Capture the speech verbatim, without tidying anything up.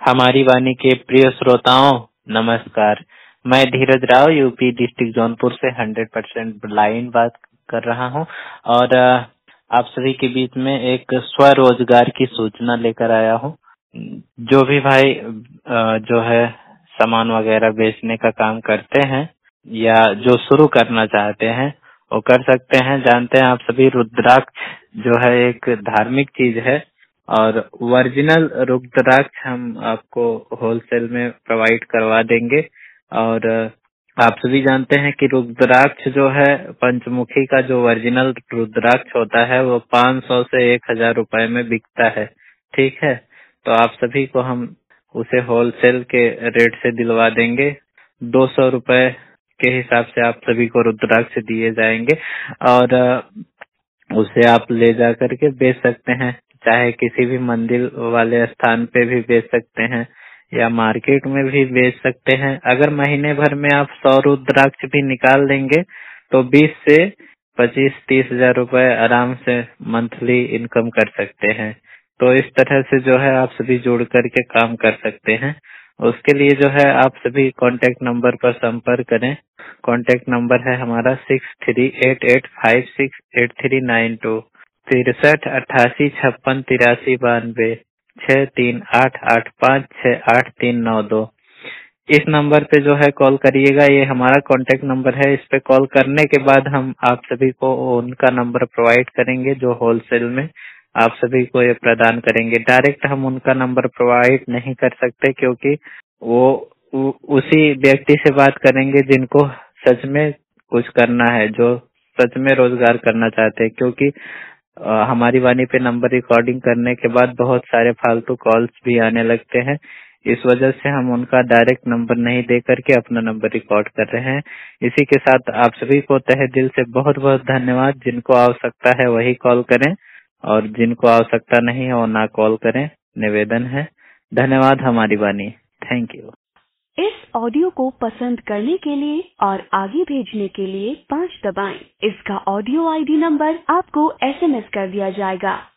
हमारी वाणी के प्रिय श्रोताओं, नमस्कार। मैं धीरज राव यूपी डिस्ट्रिक्ट जौनपुर से हंड्रेड परसेंट ब्लाइंड बात कर रहा हूं और अ, आप सभी के बीच में एक स्वरोजगार की सूचना लेकर आया हूं। जो भी भाई अ, जो है सामान वगैरह बेचने का काम करते हैं या जो शुरू करना चाहते हैं वो कर सकते हैं। जानते हैं आप सभी, रुद्राक्ष जो है एक धार्मिक चीज है और ओरिजिनल रुद्राक्ष हम आपको होलसेल में प्रोवाइड करवा देंगे। और आप सभी जानते हैं कि रुद्राक्ष जो है पंचमुखी का जो ओरिजिनल रुद्राक्ष होता है वो पाँच सौ से एक हजार रुपए में बिकता है। ठीक है, तो आप सभी को हम उसे होलसेल के रेट से दिलवा देंगे। दो सौ रुपए के हिसाब से आप सभी को रुद्राक्ष दिए जाएंगे और उसे आप ले जा करके बेच सकते हैं। चाहे किसी भी मंदिर वाले स्थान पे भी बेच सकते हैं या मार्केट में भी बेच सकते हैं। अगर महीने भर में आप सौ रुद्राक्ष भी निकाल लेंगे तो बीस से पच्चीस तीस हजार रुपए आराम से मंथली इनकम कर सकते हैं। तो इस तरह से जो है आप सभी जुड़ करके काम कर सकते हैं। उसके लिए जो है आप सभी कांटेक्ट नंबर पर संपर्क करें। कांटेक्ट नंबर है हमारा six three eight eight five six eight three nine two, तिरसठ अट्ठासी छप्पन तिरासी बानवे, छह तीन आठ आठ पाँच छह आठ तीन नौ दो। इस नंबर पे जो है कॉल करिएगा। ये हमारा कांटेक्ट नंबर है। इस पे कॉल करने के बाद हम आप सभी को उनका नंबर प्रोवाइड करेंगे जो होलसेल में आप सभी को ये प्रदान करेंगे। डायरेक्ट हम उनका नंबर प्रोवाइड नहीं कर सकते क्योंकि वो उ, उसी व्यक्ति से बात करेंगे जिनको सच में कुछ करना है, जो सच में रोजगार करना चाहते हैं। क्योंकि अ, हमारी वाणी पे नंबर रिकॉर्डिंग करने के बाद बहुत सारे फालतू कॉल्स भी आने लगते हैं। इस वजह से हम उनका डायरेक्ट नंबर नहीं दे करके अपना नंबर रिकॉर्ड कर रहे हैं। इसी के साथ आप सभी को तहे दिल से बहुत बहुत धन्यवाद। जिनको आवश्यकता है वही कॉल करें और जिनको आवश्यकता नहीं है वो ना कॉल करें, निवेदन है। धन्यवाद हमारी वाणी। Thank you. इस ऑडियो को पसंद करने के लिए और आगे भेजने के लिए पाँच दबाएं। इसका ऑडियो आईडी नंबर आपको एसएमएस कर दिया जाएगा।